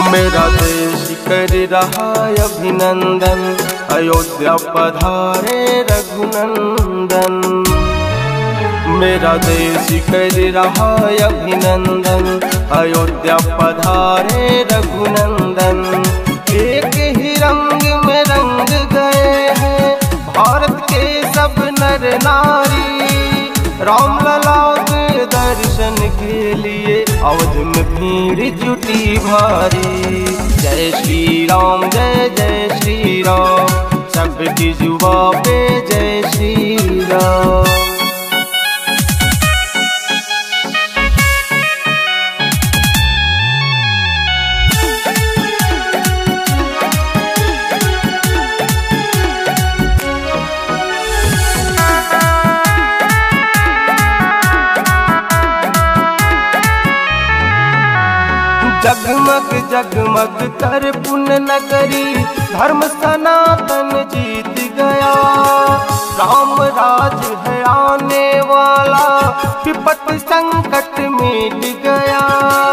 मेरा देश कर रहा अभिनंदन, अयोध्या पधारे रघुनंदन। मेरा देश कर रहा अभिनंदन, अयोध्या पधारे रघुनंदन। एक ही रंग में रंग गए हैं भारत के सब नर नारी, रामलला के दर्शन के लिए अवध में भीड़ जुटी भारी। जय श्री राम जय जय श्री राम, सबकी जुबां पे जय श्री राम। जगमग जगमग कर पुण्य नगरी, धर्म सनातन जीत गया। राम राज है आने वाला, विपत संकट मिट गया।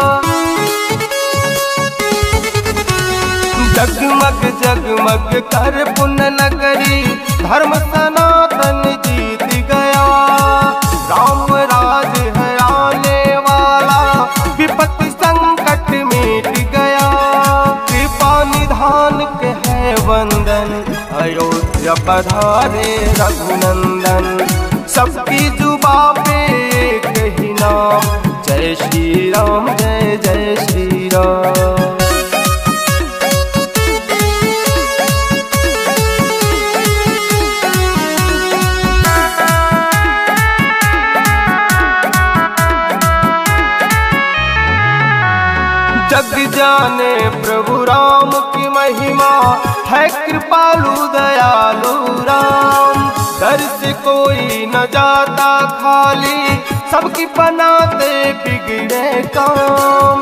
जगमग जगमग कर पुण्य नगरी, धर्म सनातन जीत गया। राम राज है आने वाला, विपत संकट मिट गया। कृपा निधान के है वंदन, अयोध्या पधारे रघुनंदन। सबकी जुबां पे एक ही नाम, जय श्री राम जय जय श्री राम। जग जाने प्रभु राम की महिमा, है कृपालु दयालु राम। दर से कोई न जाता खाली, सबकी बनाते बिगड़े काम।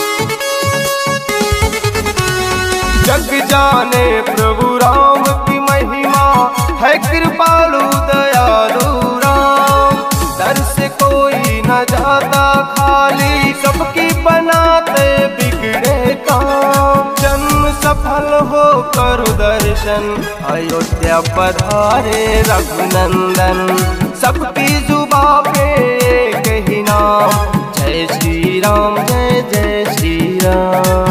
जग जाने प्रभु राम की महिमा, है कृपालु दयालु राम। दर से कोई न जाता खाली, सबकी बनाते बिगड़े काम। जन्म सफल हो करो दर्शन, अयोध्या पधारे रघुनंदन। सबकी जुबां पे एक ही नाम, जय श्री राम जय जय श्री राम।